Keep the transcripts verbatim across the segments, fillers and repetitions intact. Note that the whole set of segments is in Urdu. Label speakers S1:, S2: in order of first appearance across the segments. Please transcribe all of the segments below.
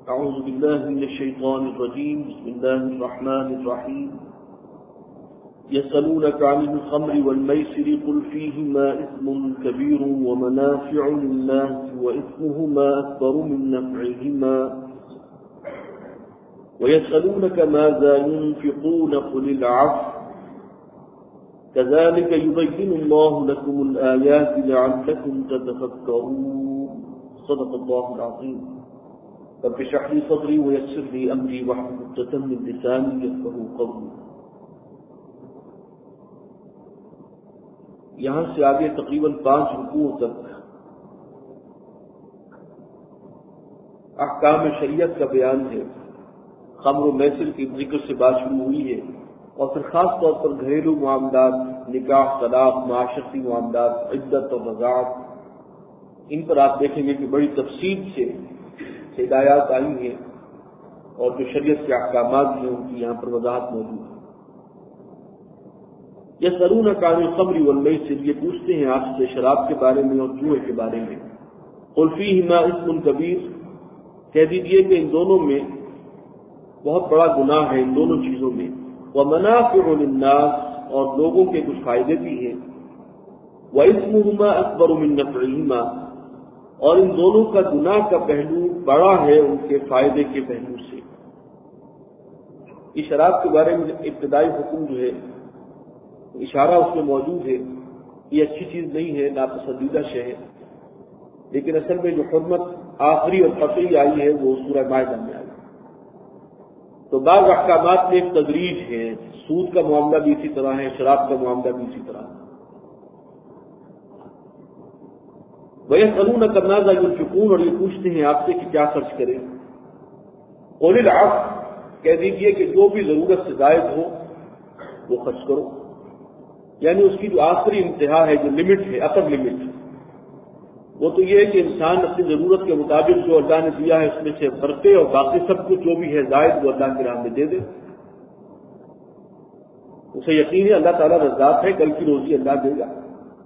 S1: أعوذ بالله من الشيطان الرجيم. بسم الله الرحمن الرحيم. يسألونك عن الخمر والميسر قل فيهما إثم كبير ومنافع للناس وإثمهما أكبر من نفعهما ويسألونك ماذا ينفقون قل العفو كذلك يبين الله لكم الآيات لعلكم تتفكرون. صدق الله العظيم. رب اشرح لي صدري ويسر لي أمري واحلل عقدة من لساني يفقهوا قولي. یہاں سے آگے تقریباً پانچ رکوعوں تک احکام شریعت کا بیان ہے. خمر و میسر کی ذکر سے بات شروع ہوئی ہے اور پھر خاص طور پر گھریلو معاملات، نکاح، طلاق، معاشرتی معاملات، عدت اور رضاعت، ان پر آپ دیکھیں گے کہ بڑی تفصیل سے ہدایات آئی ہیں اور جو شریعت کے احکامات ہیں ان کی یہاں پر وضاحت موجود ہے. یسألونک عن الخمر والمیسر، یہ پوچھتے ہیں آپ سے شراب کے بارے میں اور جوئے کے بارے میں. قل فیہما اثم کبیر، کہہ دیجئے کہ ان دونوں میں بہت بڑا گناہ ہے، ان دونوں چیزوں میں. ومنافع للناس، اور لوگوں کے کچھ فائدے بھی ہیں. واسمہما اکبر من نفعہما، اور ان دونوں کا گناہ کا پہلو بڑا ہے ان کے فائدے کے پہلو سے. اس شراب کے بارے میں ابتدائی حکم جو ہے، اشارہ اس میں موجود ہے، یہ اچھی چیز نہیں ہے، ناپسندیدہ شے ہے، لیکن اصل میں جو حرمت آخری اور قطعی آئی ہے وہ سورہ مائدہ میں آئی. تو بعض احکامات میں ایک تدریج ہے. سود کا معاملہ بھی اسی طرح ہے، شراب کا معاملہ بھی اسی طرح ہے. وَيَسْأَلُونَكَ مَاذَا يُنْفِقُونَ، اور یہ پوچھتے ہیں آپ سے کہ کیا خرچ کریں. قُلِ الْعَفْوَ، کہہ دیجئے کہ جو بھی ضرورت سے زائد ہو وہ خرچ کرو. یعنی اس کی جو آخری انتہا ہے، جو لمٹ ہے، اپر لمٹ، وہ تو یہ ہے کہ انسان اپنی ضرورت کے مطابق جو اللہ نے دیا ہے اس میں سے برتے اور باقی سب کچھ جو بھی ہے زائد وہ اللہ کی راہ میں دے دے. اسے یقین ہے اللہ تعالیٰ رزاق ہے، کل کی روزی اللہ دے گا.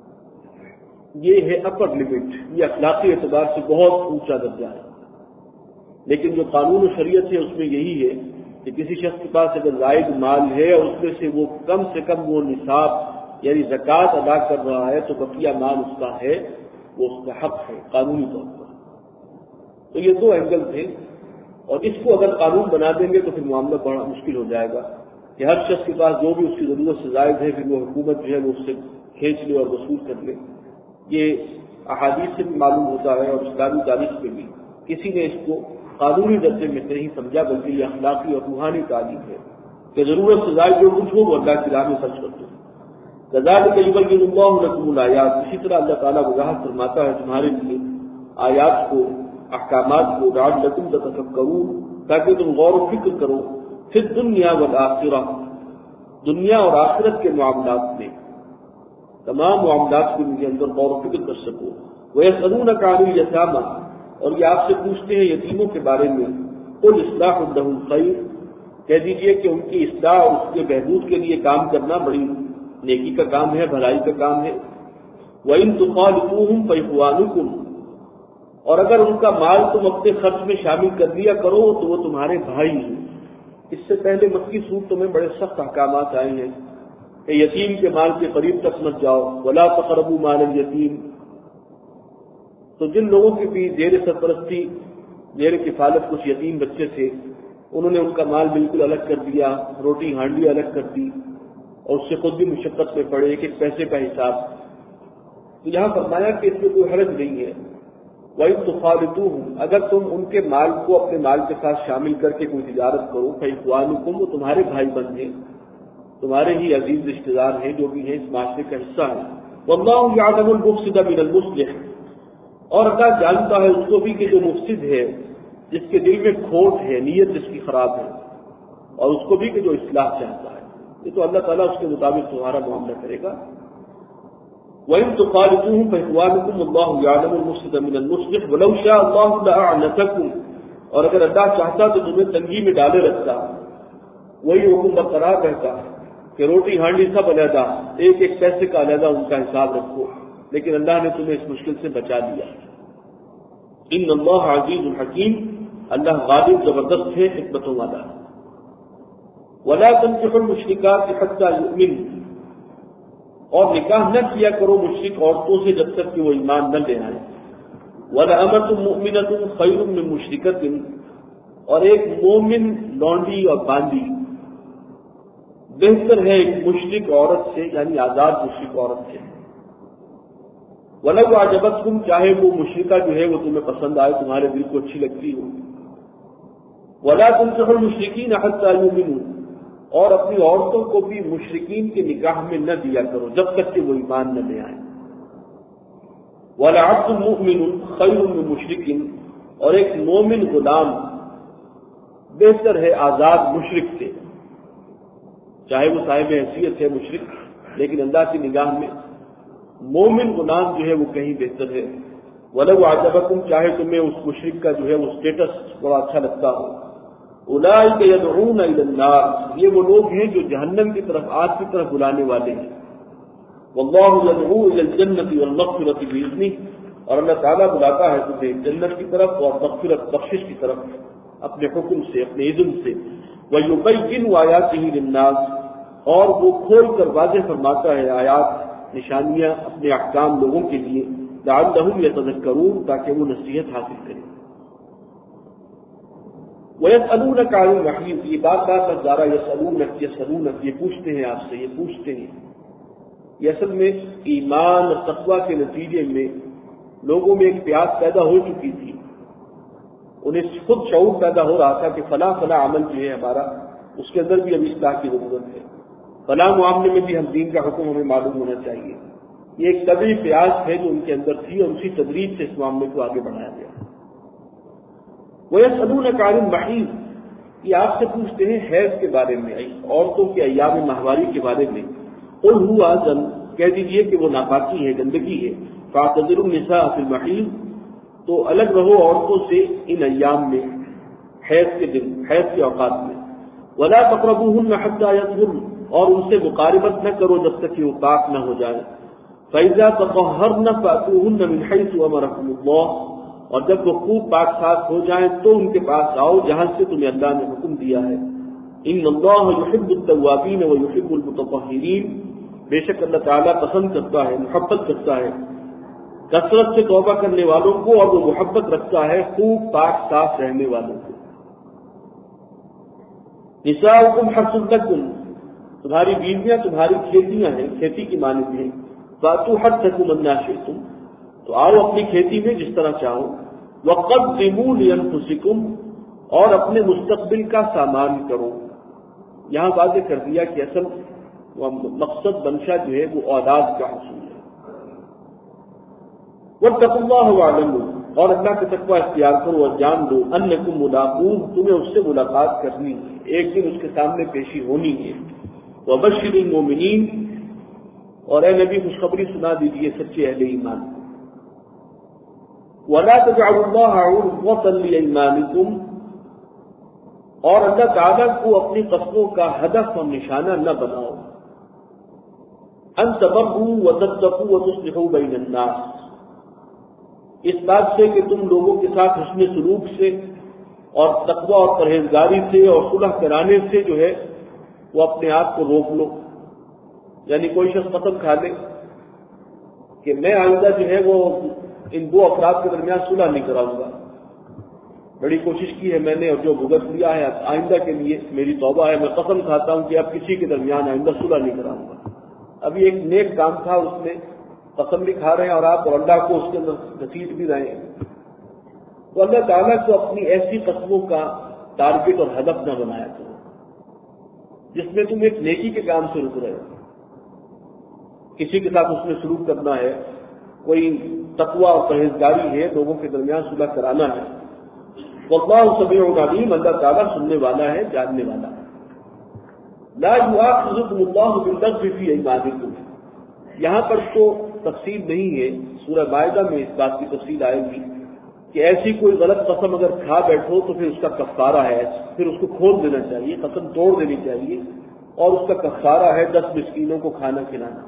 S1: یہ ہے اپر لمٹ، یہ اخلاقی اعتبار سے بہت اونچا درجہ ہے. لیکن جو قانون و شریعت ہے اس میں یہی ہے کہ کسی شخص کے پاس اگر زائد مال ہے اور اس میں سے وہ کم سے کم وہ نصاب یعنی زکوٰۃ ادا کر رہا ہے تو بقیہ مال اس کا ہے، وہ اس کا حق ہے قانونی طور پر. تو یہ دو اینگل تھے، اور اس کو اگر قانون بنا دیں گے تو پھر معاملہ بڑا مشکل ہو جائے گا کہ ہر شخص کے پاس جو بھی اس کی ضرورت سے زائد ہے پھر وہ حکومت جو ہے وہ اس سے کھینچ لے اور وصول کر لے. یہ احادیث سے بھی معلوم ہوتا ہے اور اسلامی تاریخ میں بھی کسی نے اس کو قانونی درجے میں نہیں سمجھا، بلکہ یہ اخلاقی اور روحانی تعلیم ہے کہ ضرورت سے زائد جو کچھ ہو وہ اللہ کی راہ میں خرچ کر دو. كذلك يبين الله لكم الآيات، اسی طرح اللہ تعالیٰ وضاحت فرماتا ہے تمہارے لیے آیات کو، احکامات کو، لعلکم تتفکرون، تاکہ تم غور و فکر کرو فی الدنیا والآخرہ، دنیا اور آخرت کے معاملات میں، تمام معاملات کے اندر غور و فکر کر سکو. وَيَسْأَلُونَكَ عَنِ الْيَتَامَى، اور یہ آپ سے پوچھتے ہیں یتیموں کے بارے میں. قُلْ إِصْلَاحٌ لَهُمْ خَيْرٌ، کہہ دیجئے کہ ان کی اصلاح اور اس کے بہبود کے لیے کام کرنا بڑی نیکی کا کام ہے، بھلائی کا کام ہے. وَإِن تُخَالِطُوهُمْ فَإِخْوَانُكُمْ، اور اگر ان کا مال تم اپنے خرچ میں شامل کر لیا کرو تو وہ تمہارے بھائی ہیں. اس سے پہلے مکی سورتوں میں بڑے سخت احکامات آئے ہیں کہ یتیم کے مال کے قریب تک مت جاؤ، وَلَا تَقْرَبُوا مَالَ الْيَتِيمِ. تو جن لوگوں کی بھی زیر سرپرستی، زیر کفالت کچھ یتیم بچے تھے، انہوں نے ان کا مال بالکل الگ کر دیا، روٹی ہانڈی الگ کر دی اور اس سے خود بھی مشقت میں پڑے، ایک ایک پیسے کا حساب. تو یہاں فرمایا کہ اس میں کوئی حرج نہیں ہے. وَإِن تُخَالِطُوهُمْ، اگر تم ان کے مال کو اپنے مال کے ساتھ شامل کر کے کوئی تجارت کرو، فَإِخْوَانُكُمْ، وہ تمہارے بھائی بند ہیں، تمہارے ہی عزیز رشتے دار ہیں، جو بھی ہیں اس معاشرے کا حصہ ہے. وَاللَّهُ يَعْلَمُ الْمُفْسِدَ مِنَ الْمُصْلِحِ، اور اللہ جانتا ہے اس کو بھی کہ جو مفسد ہے، جس کے دل میں کھوٹ ہے، نیت جس کی خراب ہے، اور اس کو بھی کہ جو اصلاح چاہتا ہے. یہ تو اللہ تعالیٰ اس کے مطابق تمہارا معاملہ کرے گا. وَإِن تُخَالِطُوهُمْ فَإِخْوَانُكُمْ وَاللَّهُ يَعْلَمُ الْمُفْسِدَ مِنَ الْمُصْلِحِ وَلَوْ شَاءَ اللَّهُ لَأَعْنَتَكُمْ، اور اگر اللہ چاہتا تو تمہیں تنگی میں ڈالے رکھتا. وہی حکم برقرار رہتا ہے کہ روٹی ہانڈی سب علیحدہ، ایک ایک پیسے کا علیحدہ ان کا حساب رکھو، لیکن اللہ نے تمہیں اس مشکل سے بچا لیا. ان اللہ عزیز الحکیم، اللہ غالب زبردست ہے، حکمتوں والا ہے۔ وَلَا تَنكِحُوا الْمُشْرِكَاتِ حَتَّى يُؤْمِنْ، اور نکاح نہ کیا کرو مشرک عورتوں سے جب تک کہ وہ ایمان نہ لے آئیں۔ وَلَأَمَةٌ مُؤْمِنَةٌ خَيْرٌ مِّن مُشْرِكَةٍ، اور ایک مومن لونڈی اور باندی بہتر ہے ایک مشرک عورت سے، یعنی آزاد مشرک عورت سے۔ وَلَوْ أَعْجَبَتْكُمْ، چاہے وہ مشرکہ جو ہے وہ تمہیں پسند آئے، تمہارے دل کو اچھی لگتی ہو۔ وَلَا تُنكِحُوا الْمُشْرِكِينَ حَتَّى يُؤْمِنُوا، اور اپنی عورتوں کو بھی مشرکین کے نکاح میں نہ دیا کرو جب تک کہ وہ ایمان نہ لے آئیں۔ وَلَعَبْدٌ مُؤْمِنٌ خَيْرٌ مِّن مُشْرِكٍ، اور ایک مومن غلام بہتر ہے آزاد مشرک سے، چاہے وہ صاحب حیثیت ہے مشرک، لیکن اللہ کی نگاہ میں مومن غلام جو ہے وہ کہیں بہتر ہے۔ وَلَوْ أَعْجَبَكُمْ، چاہے تمہیں اس مشرک کا جو ہے وہ اسٹیٹس بڑا اچھا لگتا ہو۔ أُولَٰئِكَ يَدْعُونَ إِلَى النَّارِ، یہ وہ لوگ ہیں جو جہنم کی طرف، آگ کی طرف بلانے والے ہیں۔ وَاللَّهُ يَدْعُو إِلَى الْجَنَّةِ وَالْمَغْفِرَةِ بِإِذْنِهِ، اور اللہ تعالیٰ بلاتا ہے تمہیں جنت کی طرف اور مغفرت بخشش کی طرف اپنے حکم سے، اپنے اذن سے۔ وَيُبَيِّنُ آيَاتِهِ لِلنَّاسِ، اور وہ کھول کر واضح فرماتا ہے آیات، نشانیاں اپنے احکام لوگوں کے لیے، لعلہم یتذکرون، تاکہ وہ نصیحت حاصل کریں۔ وَيَسْأَلُونَكَ عَنِ الْمَحِيضِ، یہ بات بات پر جا رہا ہے، یسألونک یسألونک، یہ پوچھتے ہیں آپ سے، یہ پوچھتے ہیں۔ یہ اصل میں ایمان اور تقویٰ کے نتیجے میں لوگوں میں ایک پیاس پیدا ہو چکی تھی، انہیں خود شعور پیدا ہو رہا تھا کہ فلاں فلاں عمل جو ہے ہمارا، اس کے اندر بھی ابھی اصلاح کی ضرورت ہے، فلاں معاملے میں بھی ہم دین کا حکم ہمیں معلوم ہونا چاہیے۔ یہ ایک طبعی پیاس ہے جو ان کے اندر تھی، اور اسی تدریج سے اس معاملے کو آگے بڑھایا گیا۔ وَيَسْأَلُونَكَ عَنِ الْمَحِيضِ، یہ آپ سے پوچھتے ہیں حیض کے بارے میں، عورتوں کے ایام ماہواری کے بارے میں۔ قُلْ هُوَ أَذًى، کہہ دیجئے کہ وہ ناپاکی ہے، گندگی ہے۔ فَاعْتَزِلُوا النِّسَاءَ فِي الْمَحِيضِ، تو الگ رہو عورتوں سے ان ایام میں، حیض کے دن، حیض کے اوقات میں۔ وَلَا تَقْرَبُوهُنَّ حَتَّى يَطْهُرْنَ، اور ان سے مقاربت نہ کرو جب تک کہ وہ پاک نہ ہو جائے۔ فَإِذَا تَطَهَّرْنَ فَأْتُوهُنَّ مِنْ حَيْثُ أَمَرَكُمُ اللَّهُ، اور جب وہ خوب پاک صاف ہو جائیں تو ان کے پاس آؤ جہاں سے تمہیں اللہ نے حکم دیا ہے۔ ان اللہ یحب التوابین ویحب المتطہرین، بے شک اللہ تعالیٰ پسند کرتا ہے، محبت کرتا ہے کثرت سے توبہ کرنے والوں کو، اور وہ محبت رکھتا ہے خوب پاک صاف رہنے والوں کو۔ نساؤکم حرث لکم، تمہاری بیویاں تمہاری کھیتیاں ہیں، کھیتی کی مانند ہیں۔ فاتوا حرثکم انا شئتم، تو آؤ اپنی کھیتی میں جس طرح چاہو۔ وقدموا لانفسکم، اور اپنے مستقبل کا سامان کرو۔ یہاں واضح کر دیا کہ اصل مقصد منشا جو ہے وہ اولاد کا حصول ہے۔ واتقوا اللہ واعلموا، اور اللہ کا تقوی اختیار کرو اور جان لو، انکم ملاقوہ، تمہیں اس سے ملاقات کرنی ہے، ایک دن اس کے سامنے پیشی ہونی ہے۔ وبشر المؤمنین، اور اے نبی خوشخبری سنا دیجیے سچے اہل ایمان کو۔ وَلَا تَجْعَلُوا اللَّهَ عُرْضَةً لِأَيْمَانِكُمْ، اور اللہ تعالیٰ کو اپنی قسموں کا ہدف اور نشانہ نہ بناؤ۔ أَن تَبَرُّوا وَتَتَّقُوا وَتُصْلِحُوا بَيْنَ النَّاسِ، اس بات سے کہ تم لوگوں کے ساتھ حسن سلوک سے اور تقوی اور پرہیزگاری سے اور صلح کرانے سے جو ہے وہ اپنے آپ کو روک لو۔ یعنی کوئی شخص قسم کھا لے کہ میں آئندہ جو ہے وہ ان دو افراد کے درمیان صلح نہیں کراؤں گا، بڑی کوشش کی ہے میں نے اور جو بھگت لیا ہے آئندہ کے لیے میری توبہ ہے، میں قسم کھاتا ہوں کہ اب کسی کے درمیان آئندہ صلح نہیں کراؤں گا۔ ابھی ایک نیک کام تھا، اس میں قسم بھی کھا رہے ہیں اور آپ اور اللہ کو اس کے اندر گھسیٹ بھی رہے ہیں، تو اللہ تعالیٰ کو اپنی ایسی قسموں کا ٹارگٹ اور ہدف نہ بنایا کرو جس میں تم ایک نیکی کے کام سے رک رہے ہو، کسی کے ساتھ اس میں سلوک کرنا ہے، کوئی تقوی اور پرہیزگاری ہے، لوگوں کے درمیان صلح کرانا ہے۔ واللہ سمیع علیم، اللہ تعالیٰ سننے والا ہے، جاننے والا ہے۔ لا یؤاخذکم اللہ باللغو فی ایمانکم، یہاں پر تو تفصیل نہیں ہے، سورہ مائدہ میں اس بات کی تفصیل آئے گی کہ ایسی کوئی غلط قسم اگر کھا بیٹھو تو پھر اس کا کفارہ ہے، پھر اس کو کھول دینا چاہیے، قسم توڑ دینی چاہیے، اور اس کا کفارہ ہے دس مسکینوں کو کھانا کھلانا۔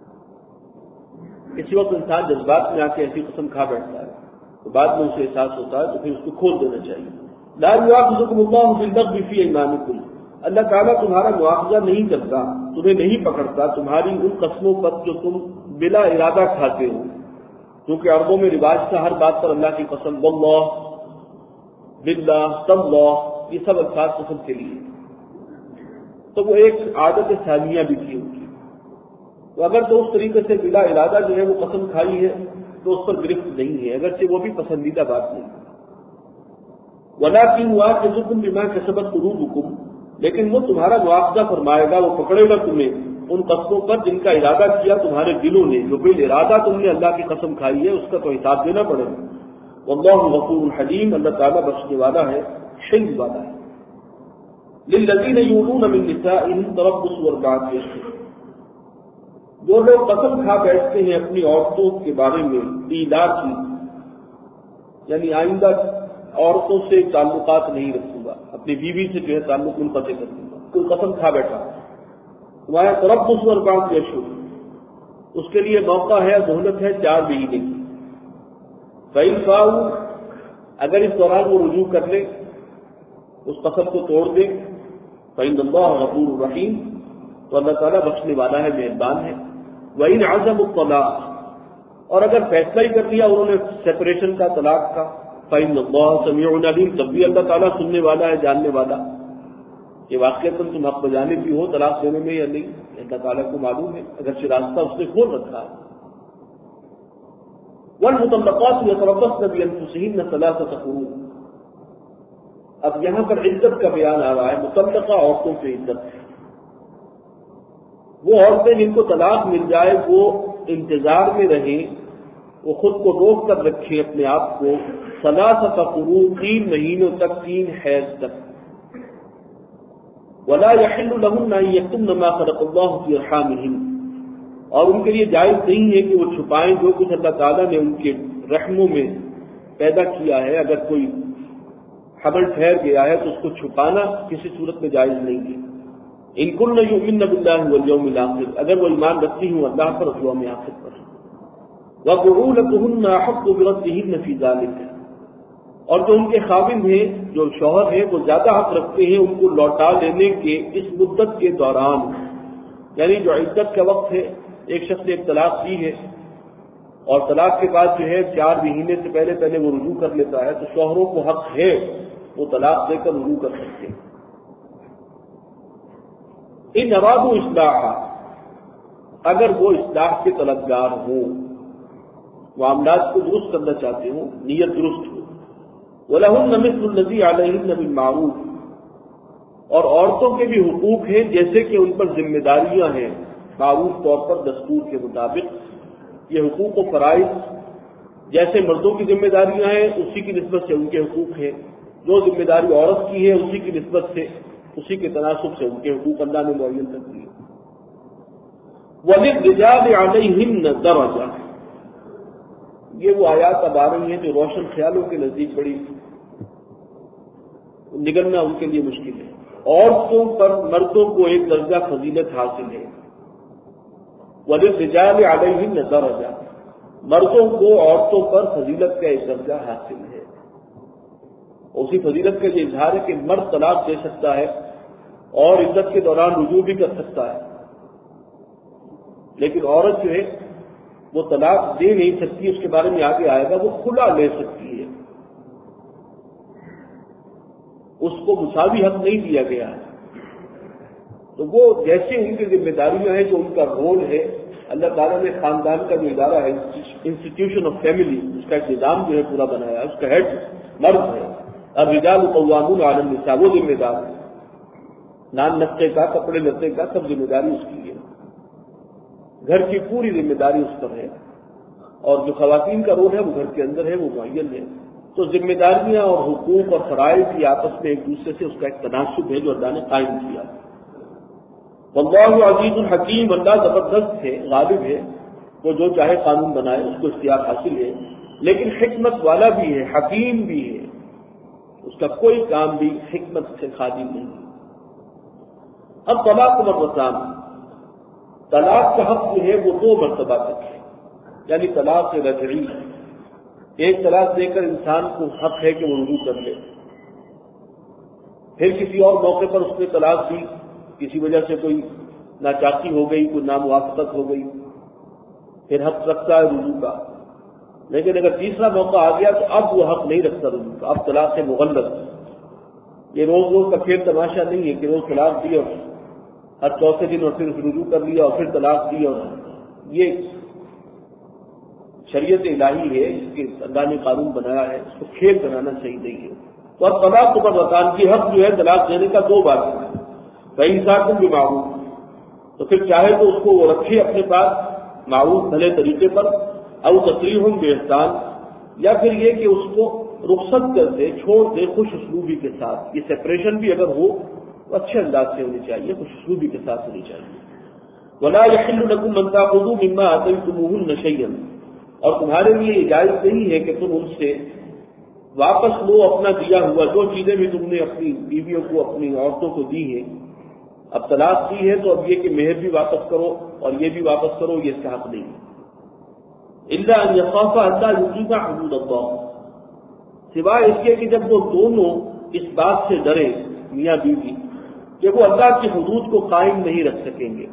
S1: کسی وقت انسان جذبات میں آ کے ایسی قسم کھا بیٹھتا ہے تو بعد میں اسے احساس ہوتا ہے تو پھر اس کو کھول دینا چاہیے۔ لا یؤاخذکم اللہ باللغو فی ایمانکم، اللہ تعالیٰ تمہارا مواخذہ نہیں کرتا، تمہیں نہیں پکڑتا تمہاری ان قسموں پر جو تم بلا ارادہ کھاتے ہو، کیونکہ عربوں میں رواج تھا ہر بات پر اللہ کی قسم، واللہ، باللہ، تاللہ، یہ سب الفاظ قسم کے لیے، تو وہ ایک عادت ثانیہ بھی تھی ان کی، تو اگر تو اس طریقے سے بلا ارادہ جو ہے وہ قسم کھائی ہے تو اس پر گرفت نہیں ہے، اگرچہ وہ بھی پسندیدہ بات نہیں، وَلَٰكِنْ يُؤَاخِذُكُم بِمَا كَسَبَتْ قُلُوبُكُم، لیکن وہ تمہارا مواخذہ فرمائے گا، وہ پکڑے گا تمہیں ان قسموں پر جن کا ارادہ کیا تمہارے دلوں نے، جو بال ارادہ تم نے اللہ کی قسم کھائی ہے اس کا تو حساب دینا پڑے گا۔ واللہ غفور حلیم، اللہ تعالیٰ بخشنے والا ہے، حلم والا ہے۔ للذین یؤلون من نسائهم تربص اربعۃ اشہر، جو لوگ قسم کھا بیٹھتے ہیں اپنی عورتوں کے بارے میں ایلا کی، یعنی آئندہ عورتوں سے تعلقات نہیں رکھوں گا، اپنی بیوی سے جو ہے تعلق منقطع کر دوں گا، کوئی قسم کھا بیٹھا تمہارا تربص اربعۃ اشہر، اس کے لیے موقع ہے، مہلت ہے چار مہینے کی۔ فإن فاؤوا، اگر اس دوران وہ رجوع کر لے، اس قسم کو توڑ دے، فإن اللہ غفور رحیم، تو اللہ تعالیٰ بخشنے والا ہے، مہربان ہے۔ وإن عزموا الطلاق، اور اگر فیصلہ ہی کر لیا انہوں نے سیپریشن کا، طلاق کا، فإن اللہ سمیع علیم، تب بھی اللہ تعالیٰ سننے والا ہے، جاننے والا، کہ واقعتاً تم حق بجانے بھی ہو طلاق دینے میں یا نہیں، اللہ تعالیٰ کو معلوم ہے، اگرچہ راستہ اس نے کھول رکھا ہے۔ والمطلقات يتربصن بأنفسهن ثلاثة قروء، اب یہاں پر عدت کا بیان آ رہا ہے، مطلقہ عورتوں کی عدت، وہ عورتیں جن کو طلاق مل جائے وہ انتظار میں رہیں، وہ خود کو روک کر رکھیں اپنے آپ کو، ثلاثة قروء، تین مہینوں تک، تین حیض تک۔ ولا يحل لهن ان يكتمن ما خلق الله في ارحامهن، اور ان کے لیے جائز نہیں ہے کہ وہ چھپائیں جو کچھ اللہ تعالیٰ نے ان کے رحموں میں پیدا کیا ہے، اگر کوئی حمل ٹھہر گیا ہے تو اس کو چھپانا کسی صورت میں جائز نہیں ہے۔ ان کن یؤمن باللہ والیوم الاخر، اگر وہ ایمان رکھتی ہوں اللہ پر اور یوم آخر پر۔ وبعولتهن احق بردهن فی ذلک، اور جو ان کے خاوند ہیں، جو شوہر ہیں، وہ زیادہ حق رکھتے ہیں ان کو لوٹا لینے کے اس مدت کے دوران، یعنی جو عدت کا وقت ہے، ایک شخص نے ایک طلاق دی ہے اور طلاق کے بعد جو ہے چار مہینے سے پہلے پہلے وہ رجوع کر لیتا ہے، تو شوہروں کو حق ہے وہ طلاق دے کر رجوع کر سکتے ہیں۔ ان ارادوا اصلاحا، اگر وہ اصلاح کے طلبگار ہوں، معاملات کو درست کرنا چاہتے ہوں، نیت درست ہو۔ وَلَهُنَّ مِثْلُ الَّذِي عَلَيْهِنَّ بِالْمَعْرُوفِ، اور عورتوں کے بھی حقوق ہیں جیسے کہ ان پر ذمہ داریاں ہیں، معروف طور پر دستور کے مطابق۔ یہ حقوق و فرائض جیسے مردوں کی ذمہ داریاں ہیں اسی کی نسبت سے ان کے حقوق ہیں، جو ذمہ داری عورت کی ہے اسی کی نسبت سے، اسی کے تناسب سے ان کے حقوق اللہ نے معین کر دیے۔ وَلِلرِّجَالِ عَلَيْهِنَّ دَرَجَةٌ، یہ وہ آیات اب آ رہی ہیں جو روشن خیالوں کے نزدیک بڑی نگلنا ان کے لیے مشکل ہے۔ عورتوں پر مردوں کو ایک درجہ فضیلت حاصل ہے، وَلِلرِّجَالِ عَلَيْهِنَّ دَرَجَةٌ، مردوں کو عورتوں پر فضیلت کا ایک درجہ حاصل ہے۔ اسی فضیلت کا یہ اظہار ہے کہ مرد طلاق دے سکتا ہے اور عدت کے دوران رجوع بھی کر سکتا ہے، لیکن عورت جو ہے وہ طلاق دے نہیں سکتی، اس کے بارے میں آگے آئے گا، وہ کھلا لے سکتی ہے، اس کو مساوی حق نہیں دیا گیا ہے۔ تو وہ جیسے ان کی ذمہ داریاں ہیں، جو ان کا رول ہے، اللہ تعالیٰ نے خاندان کا جو ادارہ ہے، انسٹیٹیوشن آف فیملی، اس کا ایک نظام جو ہے پورا بنایا ہے، اس کا ہیڈ مرد ہے۔ الرجال قوامون علی النساء، وہ ذمہ دار ہے، نان نقطے کا، کپڑے لتے کا، سب ذمہ داری اس کی ہے، گھر کی پوری ذمہ داری اس پر ہے، اور جو خواتین کا رول ہے وہ گھر کے اندر ہے، وہ معین ہے۔ تو ذمہ داریاں اور حقوق اور فرائض کی آپس میں ایک دوسرے سے اس کا ایک تناسب ہے جو اللہ نے قائم کیا۔ واللہ عزیز الحکیم، اللہ زبردست ہے، غالب ہے، وہ جو چاہے قانون بنائے، اس کو اختیار حاصل ہے، لیکن حکمت والا بھی ہے، حکیم بھی ہے، اس کا کوئی کام بھی حکمت سے خالی نہیں۔ اب طلاق مرتان، طلاق کا حق جو ہے وہ دو مرتبہ تک ہے، یعنی طلاق رجعی، ایک طلاق دے کر انسان کو حق ہے کہ وہ رجوع کر لے، پھر کسی اور موقع پر اس نے طلاق دی، کسی وجہ سے کوئی ناچاکی ہو گئی، کوئی ناموافقت ہو گئی، پھر حق رکھتا ہے رجوع کا. لیکن اگر تیسرا موقع آ گیا تو اب وہ حق نہیں رکھتا رجوع کا، اب طلاق سے مغلظ. یہ روز روز کا کھیل تماشا نہیں ہے کہ روز طلاق دی اور ہر چوتھے دن اور پھر رجوع کر لیا اور پھر طلاق دی. اور یہ شریعت الہی ہے، اس کے اللہ نے قانون بنایا ہے، اس کو کھیل بنانا صحیح نہیں ہے. تو اب طلاق کو برطان کی حق جو ہے طلاق دینے کا دو بات ہے. بھائی انسان بھی معروف، تو پھر چاہے تو اس کو وہ رکھے اپنے پاس معروف بھلے طریقے پر، او تصریح باحسان، یا پھر یہ کہ اس کو رخصت کر دے، چھوڑ دے خوش اسلوبی کے ساتھ. یہ سپریشن بھی اگر ہو تو اچھے انداز سے ہونی چاہیے، خوش اسلوبی کے ساتھ ہونی چاہیے. وَلَا يَحِلُّ لَكُمْ أَن تَأْخُذُوا مِمَّا آتَيْتُمُوهُنَّ شَيْئًا، اور تمہارے لیے اجازت نہیں ہے کہ تم ان سے واپس لو اپنا دیا ہوا جو چیزیں بھی تم نے اپنی بیویوں کو، اپنی عورتوں کو دی ہیں. اب طلاق دی ہے تو اب یہ کہ مہر بھی واپس کرو اور یہ بھی واپس کرو، یہ اس کا حق نہیں ہے. الا ان يخافا الا يقيما حدود الله، سوائے اس کے کہ جب وہ دونوں اس بات سے ڈرے میاں بیوی کہ وہ اللہ کی حدود کو قائم نہیں رکھ سکیں گے.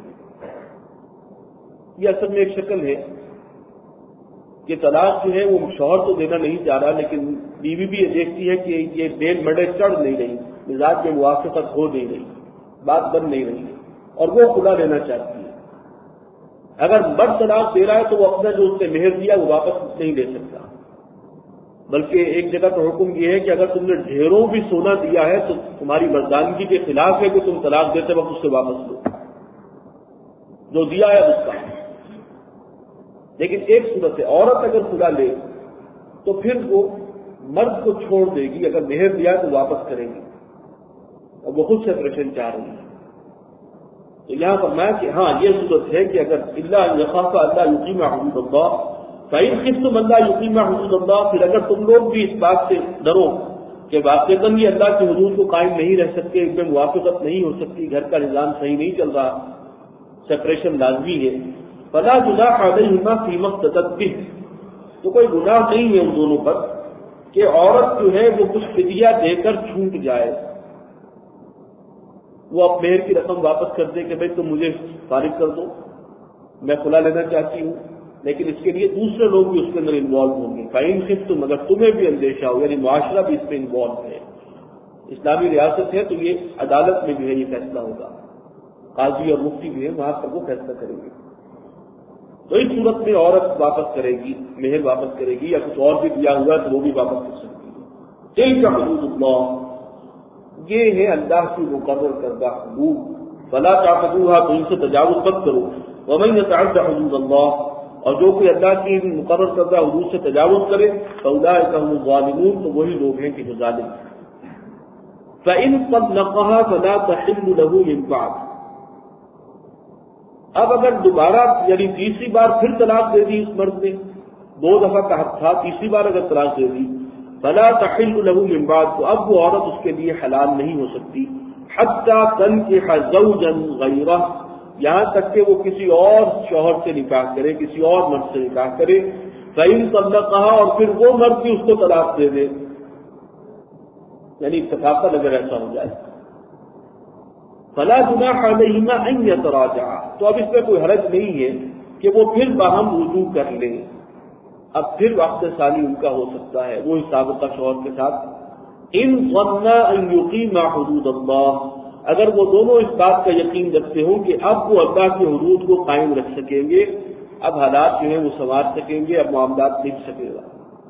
S1: یہ اصل میں ایک شکل ہے کہ طلاق جو ہے وہ شوہر تو دینا نہیں چاہ رہا، لیکن بیوی بھی یہ دیکھتی ہے کہ یہ بیل مڈے چڑھ نہیں رہی، مزاج میں موافقت ہو نہیں رہی، بات بن نہیں رہی، اور وہ کھلا لینا چاہتی ہے. اگر مرد طلاق دے رہا ہے تو وہ اپنا جو اس نے مہر دیا وہ واپس نہیں لے سکتا، بلکہ ایک جگہ تو حکم یہ ہے کہ اگر تم نے ڈھیروں بھی سونا دیا ہے تو تمہاری مردانگی کے خلاف ہے کہ تم طلاق دیتے وقت اس سے واپس لو جو دیا ہے اس کا. لیکن ایک صورت ہے، عورت اگر کھلا لے تو پھر وہ مرد کو چھوڑ دے گی، اگر مہر دیا تو واپس کرے گی، اور وہ خود سے پریشن چاہ رہی ہے. تو یہاں پر میں کہ ہاں یہ صورت ہے کہ اگر اللہ یخاف اللہ یقیم حدود اللہ، فإن خفتم اللہ یقیم حدود اللہ، پھر اگر تم لوگ بھی اس بات سے ڈرو کہ واقعتاً یہ اللہ کی حدود کو قائم نہیں رہ سکتے، ان میں موافقت نہیں ہو سکتی، گھر کا نظام صحیح نہیں چل رہا، سپریشن لازمی ہے، فلا جناح علیہما فیما افتدت بہ، تو کوئی گناہ نہیں ہے ان دونوں پر کہ عورت جو ہے وہ کچھ فدیہ دے کر چھوٹ جائے، وہ اب مہر کی رقم واپس کر دے کہ بھائی تم مجھے فارغ کر دو، میں کھلا لینا چاہتی ہوں، لیکن اس کے لیے دوسرے لوگ بھی اس کے اندر انوالو ہوں گے. فَإِن خِفْتُمْ، اگر تمہیں بھی اندیشہ ہو، یعنی معاشرہ بھی اس میں انوالو ہے، اسلامی ریاست ہے تو یہ عدالت میں جو ہے یہ فیصلہ ہوگا، قاضی اور مفتی بھی ہے وہاں پر وہ فیصلہ کریں گے. تو اس صورت میں عورت واپس کرے گی، مہر واپس کرے گی، یا کچھ اور بھی دیا ہوا ہے تو وہ بھی واپس کر سکتی ہے. تِلْکَ حُدُودُ اللَّهِ، یہ ہے اللہ کی مقرر کردہ حدود. فلا تعتدوها، تو ان سے تجاوز مت کرو. ومن يتعد حدود اللہ، اور جو کوئی اللہ کی مقرر کردہ حدود سے تجاوز کرے فاولئک هم الظالمون، تو وہی لوگ ہیں کہ جو ظالم ہیں. فإن طلقها فلا تحل له من بعد، اب اگر دوبارہ یعنی تیسری بار پھر طلاق دے دی اس مرد نے، دو دفعہ کا حق تھا، تیسری بار اگر طلاق دے دی فلا تحل له من بعد، تو اب وہ عورت اس کے لیے حلال نہیں ہو سکتی، حتی تنکح زوجا غیرہ، یہاں تک کہ وہ کسی اور شوہر سے نکاح کرے، کسی اور مرد سے نکاح کرے. فإن طلقها، اور پھر وہ مرد بھی اس کو طلاق دے دے، یعنی اتفاقاً اگر ایسا ہو جائے. فلا جناح علیہما ان یتراجعا، تو اب اس میں کوئی حرج نہیں ہے کہ وہ پھر باہم رجوع کر لیں، اب پھر وقت ثانی ان کا ہو سکتا ہے وہ سابقہ شوہر کے ساتھ. ان ظنا ان یقیما حدود اللہ، اگر وہ دونوں اس بات کا یقین رکھتے ہوں کہ اب وہ اللہ کی حدود کو قائم رکھ سکیں گے، اب حالات جو ہیں وہ سنوار سکیں گے، اب معاملات لکھ سکے گا.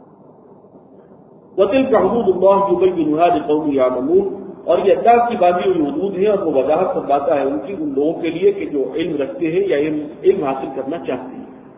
S1: وتلک حدود اللہ یبینھا لقوم یعلمون، اور یہ اللہ کی باقی ہوئی حدود ہیں اور وہ وضاحت فرماتا ہے ان کی ان لوگوں کے لیے کہ جو علم رکھتے ہیں یا علم, علم حاصل کرنا چاہتے ہیں.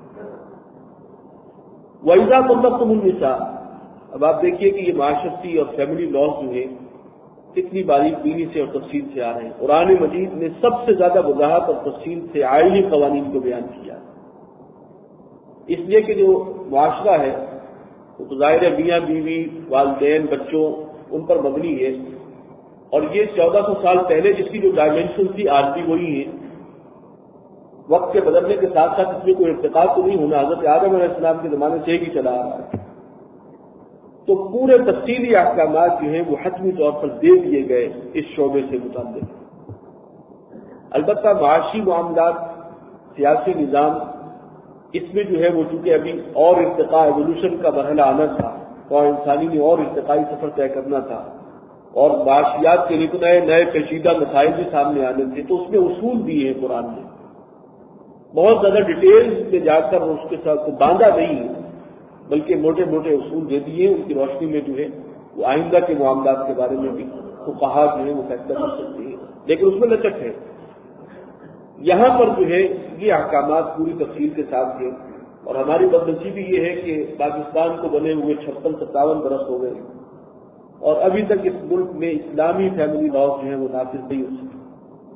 S1: وَإِذَا طَلَّقْتُمُ النِّسَاءَ، اب آپ دیکھیے کہ یہ معاشرتی اور فیملی لاز جو ہیں کتنی باریک بینی سے اور تفصیل سے آ رہے ہیں. قرآن مجید نے سب سے زیادہ وضاحت اور تفصیل سے آئینی قوانین کو بیان کیا، اس لیے کہ جو معاشرہ ہے وہ تو ظاہر ہے میاں بیوی، والدین، بچوں ان پر مبنی ہے، اور یہ چودہ سو سال پہلے جس کی جو ڈائمینشن تھی آج بھی وہی ہے. وقت کے بدلنے کے ساتھ ساتھ اس میں کوئی ارتقا تو نہیں ہونا، حضرت آدم علیہ السلام کے زمانے سے ہی چلا آ رہا ہے. تو پورے تفصیلی احکامات جو ہیں وہ حتمی طور پر دے دیے گئے اس شعبے سے متعلق۔ البتہ معاشی معاملات، سیاسی نظام، اس میں جو ہے وہ چونکہ ابھی اور ارتقاء ایوولوشن کا مرحلہ آنا تھا اور انسانی نے اور ارتقائی سفر طے کرنا تھا اور معاشیات کے لیے نئے نئے پیچیدہ مسائل بھی سامنے آنے تھے، تو اس میں اصول دیے ہیں قرآن نے، بہت زیادہ ڈیٹیلز میں جا کر اس کے ساتھ باندھا نہیں ہے، بلکہ موٹے موٹے اصول دے دیے، ان کی روشنی میں جو ہے وہ آئندہ کے معاملات کے بارے میں بھی فقہا جو ہے وہ فیصلہ کر سکتے ہیں، لیکن اس میں لچک ہے۔ یہاں پر جو ہے یہ احکامات پوری تفصیل کے ساتھ ہیں، اور ہماری بدنصیبی یہ ہے کہ پاکستان کو بنے ہوئے چھپن ستاون برس ہو گئے اور ابھی تک اس ملک میں اسلامی فیملی لاز جو ہیں وہ نافذ نہیں ہو سکے۔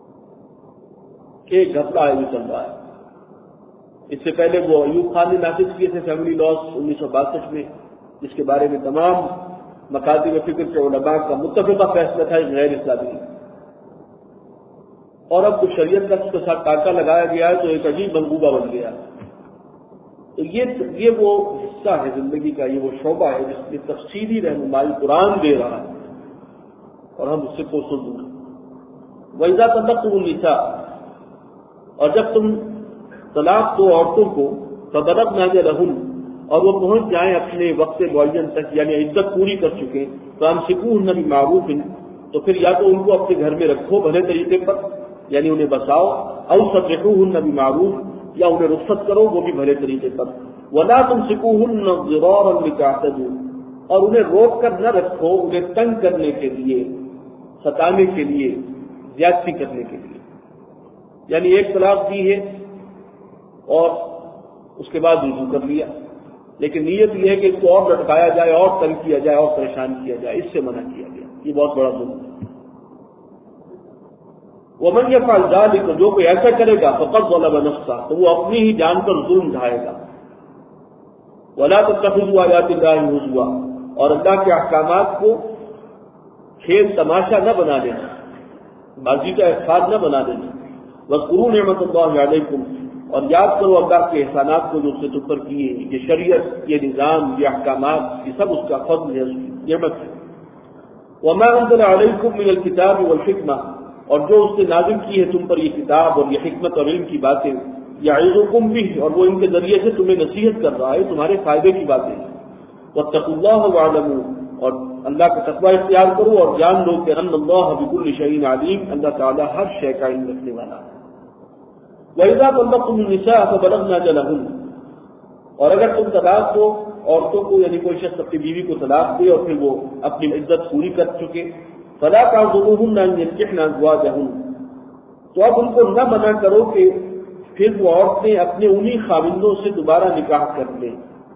S1: ایک گھپلہ ہے جو چل رہا ہے، اس سے پہلے وہ ایوب خان نے نافذ کیے تھے فیملی لاز انیس سو باسٹھ میں، جس کے بارے میں تمام مکاتب فکر کے علماء کا متفقہ فیصلہ تھا غیر اسلامی، اور اب کچھ شریعت کا اس کے ساتھ ٹاکا لگایا گیا ہے تو ایک عجیب منصوبہ بن گیا۔ تو یہ یہ وہ حصہ ہے زندگی کا، یہ وہ شعبہ ہے جس میں تفصیلی رہنمائی قرآن دے رہا ہے اور ہم اس سے کوسوں دور۔ وَإِذَا طَلَّقْتُمُ النِّسَاءَ، اور جب تم طلاق دو عورتوں کو فَبَلَغْنَ أَجَلَهُنَّ، اور وہ پہنچ جائیں اپنے وقت معین تک، یعنی عدت پوری کر چکے، فَأَمْسِكُوهُنَّ بِمَعْرُوفٍ، تو پھر یا تو ان کو اپنے گھر میں رکھو بھلے طریقے پر، یعنی انہیں بساؤ، او سرحوهن بمعروف، یا انہیں رخصت کرو وہ بھی بھلے طریقے پر، ولا تمسكوهن ضرارا لتعتدوا، اور انہیں روک کر نہ رکھو انہیں تنگ کرنے کے لیے، ستانے کے لیے، زیادتی کرنے کے لیے، یعنی ایک طلاق دی ہے اور اس کے بعد رجوع کر لیا، لیکن نیت یہ ہے کہ اس کو اور لٹکایا جائے اور تنگ کیا جائے اور پریشان کیا جائے، اس سے منع کیا گیا، یہ بہت بڑا ظلم ہے۔ وَمَنْ يَفْعَلْ ذَلِكَ، جو کوئی ایسا کرے گا فَقَدْ ظَلَمَ نَفْسَهُ، تو وہ اپنی ہی جان پر ظلم ڈھائے گا۔ وَلَا تَتَّخِذُوا آيَاتِ اللَّهِ هُزُوًا، اور اللہ کے احکامات کو کھیل تماشا نہ بنا دینا، بازی کا احسان نہ بنا دینا۔ وَاذْكُرُوا نِعْمَةَ اللَّهِ عَلَيْكُمْ، اور یاد کرو اللہ کے احسانات کو جو اس نے تم پر کیے، یہ شریعت، یہ نظام، یہ احکامات، یہ سب اس کا فضل ہے، اس کی نعمت ہے۔ وَمَا أَنزَلَ عَلَيْكُمْ مِنَ الْكِتَابِ وَالْحِكْمَةِ، اور جو اس نے نازل کی ہے تم پر یہ کتاب اور یہ حکمت اور علم کی باتیں، یعظکم بہ، اور وہ ان کے ذریعے سے تمہیں نصیحت کر رہا ہے، تمہارے فائدے کی باتیں۔ واتقوا اللہ واعلموا، اور اللہ کا تقوی اختیار کرو اور جان لو کہ ان اللہ بکل شیء علیم، اللہ تعالیٰ ہر شے کا علم رکھنے والا ہے۔ وَإِذَا طَلَّقْتُمُ النِّسَاءَ فَبَلَغْنَ أَجَلَهُنَّ، اور اگر تم طلاق دو عورتوں کو، یعنی کوئی شخص اپنی بیوی کو طلاق دے اور پھر وہ اپنی عدت پوری کر چکے، فَلَا تَعْضُلُوهُنَّ أَن يَنكِحْنَ أَزْوَاجَهُنَّ، تو اب ان کو نہ منع کرو کہ پھر وہ عورتیں اپنے انہی خاوندوں سے دوبارہ نکاح کر لیں،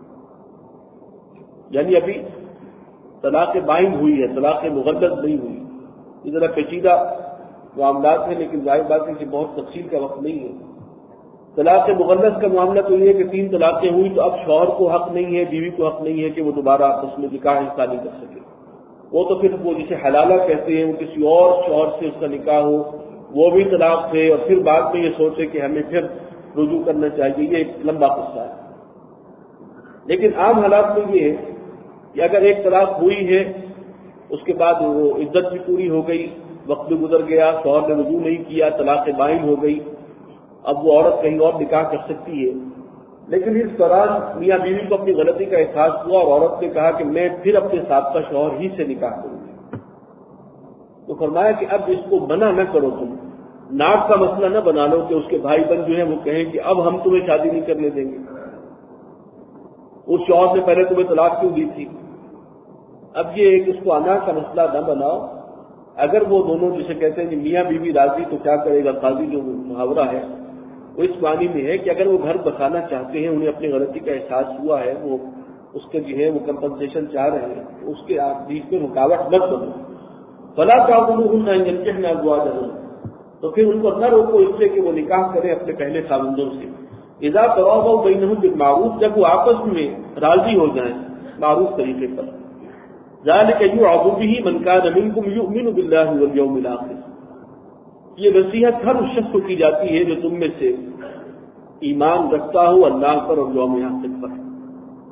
S1: یعنی ابھی طلاق بائن ہوئی ہے، طلاق مغلظ نہیں ہوئی، یہ ذرا پیچیدہ معاملات ہیں، لیکن ظاہر بات ہے کہ بہت تفصیل کا وقت نہیں ہے۔ طلاق مغلظ کا معاملہ تو یہ ہے کہ تین طلاقیں ہوئی تو اب شوہر کو حق نہیں ہے، بیوی کو حق نہیں ہے کہ وہ دوبارہ آپس میں نکاح حصہ نہیں کر سکے، وہ تو پھر وہ جسے حلالہ کہتے ہیں، وہ کسی اور شوہر سے اس کا نکاح ہو، وہ بھی طلاق تھے اور پھر بعد میں یہ سوچے کہ ہمیں پھر رجوع کرنا چاہیے، یہ ایک لمبا قصہ ہے۔ لیکن عام حالات میں یہ ہے کہ اگر ایک طلاق ہوئی ہے، اس کے بعد وہ عدت بھی پوری ہو گئی، وقت بھی گزر گیا، شوہر نے رجوع نہیں کیا، طلاق بائن ہو گئی، اب وہ عورت کہیں اور نکاح کر سکتی ہے، لیکن اس دوران میاں بیوی کو اپنی غلطی کا احساس ہوا اور عورت نے کہا کہ میں پھر اپنے سابقہ شوہر ہی سے نکاح کروں گی، تو فرمایا کہ اب اس کو منع نہ کرو، تم ناک کا مسئلہ نہ بنا لو کہ اس کے بھائی بہن جو ہیں وہ کہیں کہ اب ہم تمہیں شادی نہیں کرنے دیں گے، اس شوہر نے پہلے تمہیں طلاق کیوں دی تھی۔ اب یہ ایک اس کو انا کا مسئلہ نہ بناؤ، اگر وہ دونوں جسے کہتے ہیں کہ میاں بیوی راضی تو کیا کرے گا قاضی، جو محاورہ ہے وہ اس معنی میں ہے کہ اگر وہ گھر بسانا چاہتے ہیں، انہیں اپنی غلطی کا احساس ہوا ہے، وہ اس کے جو ہے وہ کمپنسیشن چاہ رہے ہیں، اس کے بیچ میں رکاوٹ مت بنو۔ فلا تعضلوهن ان ينكحن ازواجهن، تو پھر ان کو نہ روکو اس سے کہ وہ نکاح کریں اپنے پہلے خاوندوں سے۔ اذا تراضوا بينهم بالمعروف، جب وہ آپس میں راضی ہو جائیں معروف طریقے پر۔ ذلك يوعظ به من كان منكم يؤمن بالله واليوم الاخر، یہ نصیحت ہر اس شخص کو کی جاتی ہے جو تم میں سے ایمان رکھتا ہو اللہ پر اور یوم آخر پر۔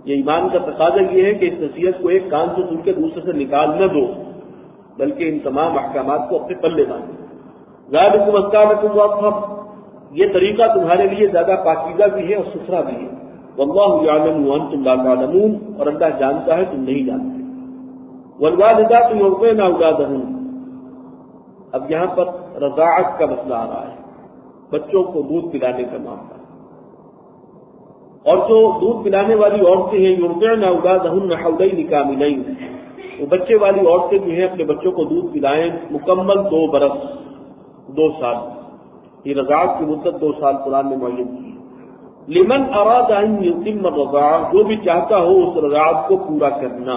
S1: یہ ایمان کا تقاضا یہ ہے کہ اس نصیحت کو ایک کان سے سن کے دوسرے سے نکال نہ دو، بلکہ ان تمام احکامات کو اپنے پلے باندھو۔ ذالکم ازکی لکم واطہر، یہ طریقہ تمہارے لیے زیادہ پاکیزہ بھی ہے اور ستھرا بھی ہے۔ واللہ یعلم وانتم لا تعلمون، اور اللہ جانتا ہے تم نہیں جانتے۔ والوالدات یرضعن اولادہن، اب یہاں پر رضاعت کا مسئلہ آ رہا ہے، بچوں کو دودھ پلانے کا معاملہ، اور جو دودھ پلانے والی عورتیں ہیں یرضعن اولادہن حولین کاملین، وہ بچے والی عورتیں جو ہیں اپنے بچوں کو دودھ پلائیں مکمل دو برس، دو سال، یہ رضاعت کی مدت دو سال قرآن نے معین کی ہے۔ لمن اراد ان یتم الرضاعہ، جو بھی چاہتا ہو اس رضاعت کو پورا کرنا۔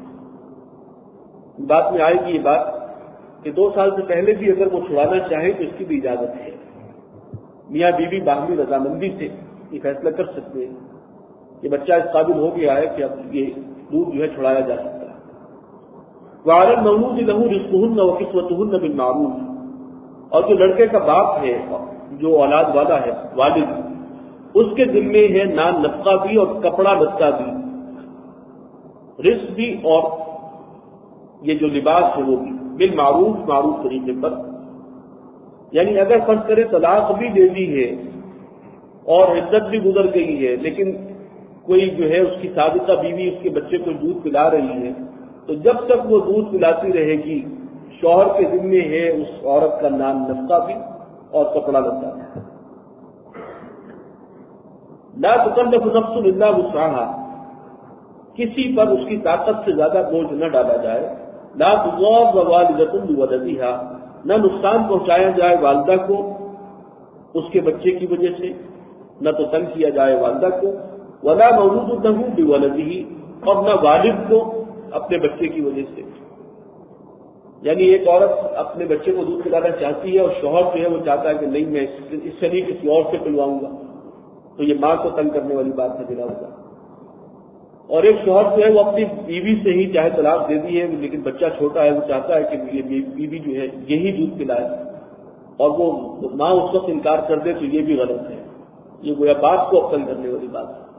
S1: بات میں آئے گی یہ بات کہ دو سال سے پہلے بھی اگر وہ چھڑانا چاہے تو اس کی بھی اجازت ہے، میاں بیوی باہمی رضامندی سے یہ فیصلہ کر سکتے ہیں کہ بچہ اس قابل ہو گیا ہے کہ اب یہ دودھ جو ہے چھڑایا جا سکتا ہے۔ وعلی المولود لہ رزقہن وکسوتہن بالمعروف، اور جو لڑکے کا باپ ہے جو اولاد والا ہے والد، اس کے ذمے ہے نان نفقہ بھی اور کپڑا لتا بھی، رزق بھی اور یہ جو لباس ہے وہ بھی، بالمعروف، معروف طریقے پر۔ یعنی اگر فرض کرے طلاق بھی دے دی ہے اور عدت بھی گزر گئی ہے، لیکن کوئی جو ہے اس کی سابقہ بیوی اس کے بچے کو دودھ پلا رہی ہے، تو جب تک وہ دودھ پلاتی رہے گی شوہر کے ذمے ہے اس عورت کا نان نفقہ بھی اور کپڑا لتا بھی۔ لا تکلف نفس الا وسعها، کسی پر اس کی طاقت سے زیادہ بوجھ نہ ڈالا جائے۔ لا تضار والدۃ بولدها، نہ نقصان پہنچایا جائے والدہ کو اس کے بچے کی وجہ سے، نہ تو تنگ کیا جائے والدہ کو، ولا مولود له بولده، اور نہ والد کو اپنے بچے کی وجہ سے۔ یعنی ایک عورت اپنے بچے کو دودھ پلانا چاہتی ہے اور شوہر جو ہے وہ چاہتا ہے کہ نہیں میں اس سے نہیں کسی اور سے پلواؤں گا، تو یہ ماں کو تنگ کرنے والی بات ہے بلا وجہ۔ اور ایک شوہر جو ہے وہ اپنی بیوی سے ہی چاہے طلاق دے دی ہے لیکن بچہ چھوٹا ہے، وہ چاہتا ہے کہ یہ بیوی جو ہے یہی دودھ پلائے، اور وہ ماں اس وقت انکار کر دے تو یہ بھی غلط ہے، یہ گویا باپ کو تنگ کرنے والی بات ہے۔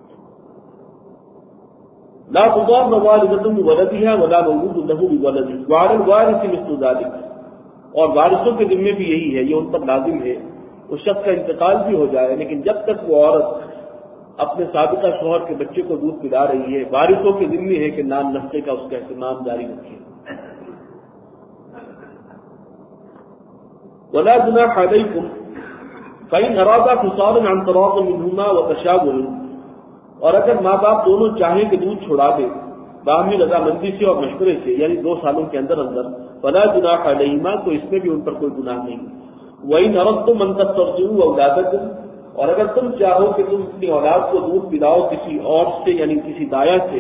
S1: لا تضار والدۃ بولدها ولا مولود له بولده وعلى الوارث مثل ذلك، اور وارثوں کے ذمے بھی یہی ہے، یہ ان پر لازم ہے۔ اس شخص کا انتقال بھی ہو جائے لیکن جب تک وہ عورت اپنے سابقہ شوہر کے بچے کو دودھ پلا رہی ہے، وارثوں کے ذمے ہے کہ نان نفقے کا اس کا اہتمام جاری رکھے۔ ولا جناح علیکم فإن أرادا فصالا عن تراض منهما وتشاور، اور اگر ماں باپ دونوں چاہیں کہ دودھ چھڑا دے باہمی رضامندی سے اور مشورے سے، یعنی دو سالوں کے اندر اندر، فلا جناح علیہما، تو اس میں بھی ان پر کوئی گناہ نہیں۔ وإن أردتم أن تسترضعوا أولادكم، اور اگر تم چاہو کہ تم اپنی اولاد کو دودھ پلاؤ کسی اور سے یعنی کسی دایا سے،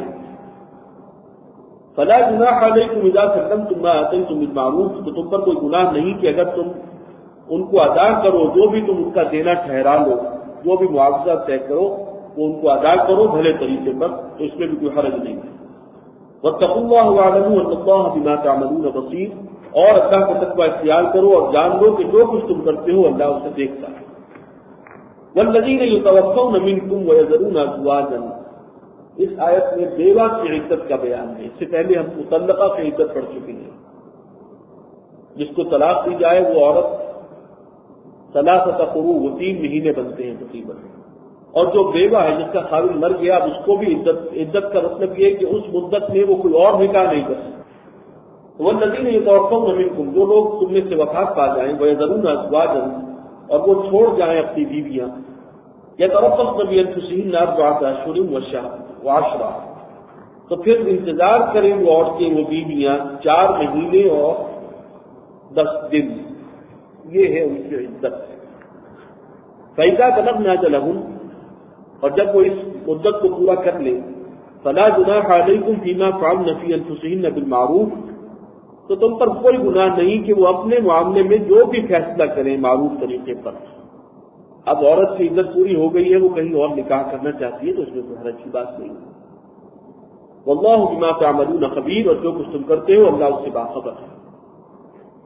S1: فلا جناح علیکم اذا سلمتم ما آتیتم بالمعروف، تو تم پر کوئی گناہ نہیں کہ اگر تم ان کو ادا کرو جو بھی تم ان کا دینا ٹھہرا لو، جو بھی معاوضہ طے کرو وہ ان کو ادا کرو بھلے طریقے پر، تو اس میں بھی کوئی حرج نہیں ہے۔ واتقوا اللہ واعلموا ان اللہ بما تعملون بصیر، اور اللہ کا تقوی اختیار کرو اور جان لو کہ جو کچھ تم کرتے ہو اللہ اسے دیکھتا ہے۔ والذین یتوفون منکم ویذرون ازواجا، اس آیت میں بیوہ کی عدت کا بیان ہے۔ اس سے پہلے ہم مطلقہ کی عدت پڑھ چکے ہیں، جس کو طلاق دی جائے وہ عورت ثلاثۃ قروء، وہ تین مہینے بنتے ہیں تقریباً، اور جو بیوہ ہے جس کا خاوند مر گیا اب اس کو بھی عدت عدت کا مطلب یہ ہے کہ اس مدت میں وہ کوئی اور نکاح نہیں کر سکتا۔ والذین یتوفون منکم، جو لوگ تم میں سے وفات پا جائیں، ویذرون ازواجا، اور وہ چھوڑ جائیں اپنی بیویاں، یتربصن بانفسہن اربعۃ اشہر وعشرہ، تو پھر انتظار کریں وہ عورتیں وہ بیویاں چار مہینے اور دس دن، یہ ہے ان کی عدت۔ فإذا بلغن أجلهن، اور جب وہ اس مدت کو پورا کر لیں، فلا جناح علیکم فیما فعلن فی انفسہن بالمعروف، تو تم پر کوئی گناہ نہیں کہ وہ اپنے معاملے میں جو بھی فیصلہ کریں معروف طریقے پر۔ اب عورت کی عدت پوری ہو گئی ہے، وہ کہیں اور نکاح کرنا چاہتی ہے تو اس میں کوئی حرج کی بات نہیں۔ واللہ بما تعملون خبیر، اور جو کچھ تم کرتے ہو اللہ اس سے باخبر ہے۔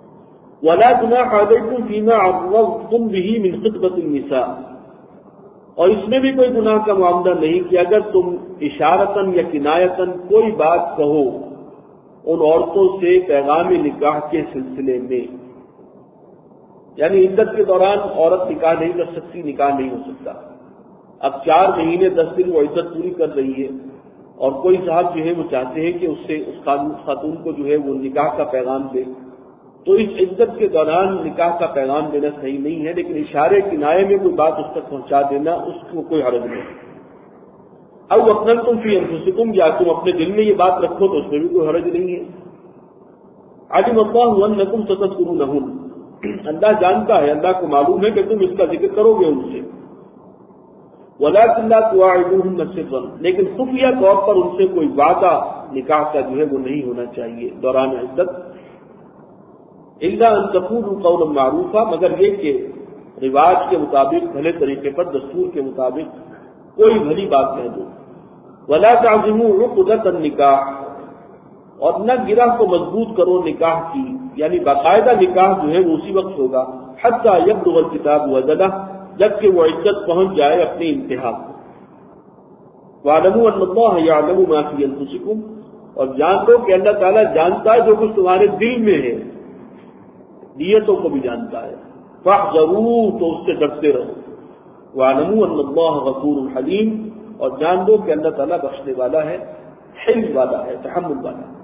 S1: ولا جناح علیکم فیما عرضتم به من خطبۃ النساء، اور اس میں بھی کوئی گناہ کا معاملہ نہیں کہ اگر تم اشارتاً یا کنایتاً کوئی بات کہو ان عورتوں سے پیغام نکاح کے سلسلے میں، یعنی عدت کے دوران عورت نکاح نہیں کر سکتی، نکاح نہیں ہو سکتا. اب چار مہینے دس دن وہ عدت پوری کر رہی ہے اور کوئی صاحب جو ہے وہ چاہتے ہیں کہ اس سے اس خاتون کو جو ہے وہ نکاح کا پیغام دے، تو اس عدت کے دوران نکاح کا پیغام دینا صحیح نہیں ہے، لیکن اشارے کنائے میں کوئی بات اس تک پہنچا دینا اس کو کوئی حرج نہیں. اب اکننتم فی انفسکم، یا تم اپنے دل میں یہ بات رکھو تو اس میں بھی کوئی حرج نہیں ہے. علم اللہ انکم ستذکرونہن، اللہ جانتا ہے، اللہ کو معلوم ہے کہ تم اس کا ذکر کرو گے ان سے. ولکن لا تواعدوہن سرا، لیکن خفیہ طور پر ان سے کوئی وعدہ نکاح کا جو ہے وہ نہیں ہونا چاہیے دوران عدت. الا ان تقولوا قولا معروفا، مگر یہ کہ رواج کے مطابق، بھلے طریقے پر، دستور کے مطابق کوئی بھلی بات کہہ دو. ولا تعزموا عقدۃ النکاح، اور نہ گرہ کو مضبوط کرو نکاح کی، یعنی باقاعدہ نکاح جو ہے وہ اسی وقت ہوگا حتی یبلغ الکتاب اجلہ، جبکہ وہ عدت پہنچ جائے اپنی انتہا کو. وَاعْلَمُوا أَنَّ اللَّهَ يَعْلَمُ مَا فِي أَنفُسِكُمْ، اور جان لو کہ اللہ تعالیٰ جانتا ہے جو کچھ تمہارے دل میں ہے، نیتوں کو بھی جانتا ہے. فَاحْذَرُوا، تو اس سے ڈرتے رہو. وَاعْلَمُوا أَنَّ اللَّهَ غَفُورٌ حَلِيمٌ، اور جان لو کہ اللہ تعالیٰ بخشنے والا ہے، حلم والا ہے، تحمل والا ہے.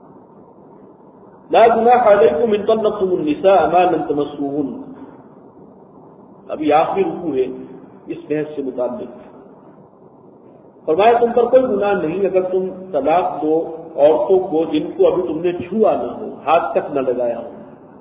S1: لا جناح علیکم ان طلقتم النساء ما لم تمسوهن، ابھی آخری رکوع ہے اس بحث سے متعلق. فرمایا تم پر کوئی گناہ نہیں اگر تم طلاق دو عورتوں کو جن کو ابھی تم نے چھوا نہ ہو، ہاتھ تک نہ لگایا ہو.